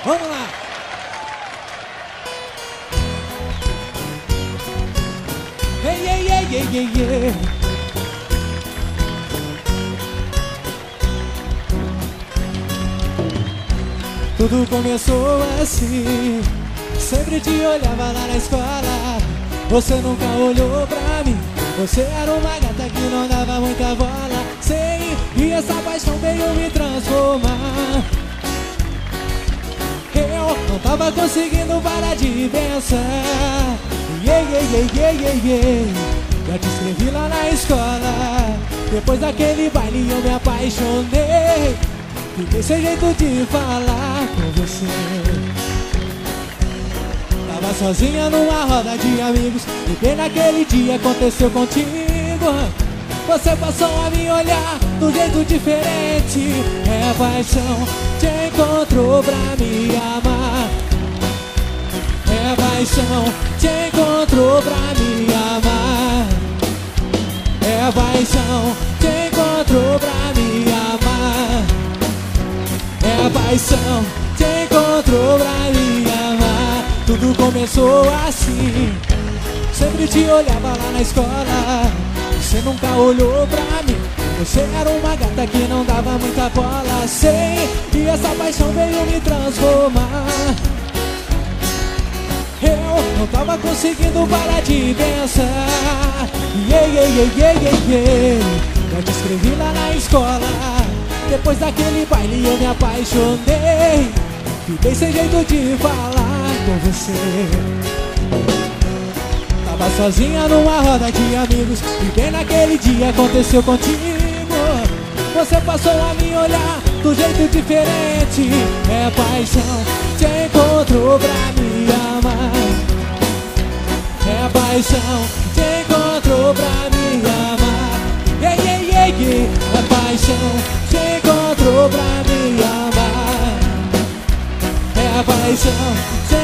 Vamos lá. Ei, ei, ei, ei, ei, ei. Tudo começou assim. Sempre te olhava lá na escola. Você nunca olhou pra mim. Você era uma gata que não dava muita bola. Sei, e essa paixão veio me transformar. Eu não tava conseguindo parar de pensar. Yeah, yeah, yeah, yeah, yeah, yeah. Já te escrevi lá na escola. Depois daquele baile eu me apaixonei. Fiquei sem jeito de falar com você. Tava sozinha numa roda de amigos. E bem naquele dia aconteceu contigo. Você passou a me olhar de um jeito diferente. É a paixão, te encontrou pra me amar. É a paixão, te encontrou pra me amar. É a paixão, te encontrou pra me amar. É a paixão, te encontrou pra me amar. Tudo começou assim. Sempre te olhava lá na escola. Você nunca olhou pra mim. Você era uma gata que não dava muita bola. Sei, e essa paixão veio me transformar. Eu não tava conseguindo parar de pensar. Yeah, yeah, yeah, yeah, yeah, yeah. Já te escrevi lá na escola. Depois daquele baile eu me apaixonei. Fiquei sem jeito de falar com você. Tava sozinha numa roda de amigos. E bem naquele dia aconteceu contigo. Você passou a me olhar de um jeito diferente. É a paixão, te encontrou pra me amar. É a paixão, te encontrou pra me amar. Yeah, yeah, yeah, yeah. É a paixão, te encontrou pra me amar. É a paixão, te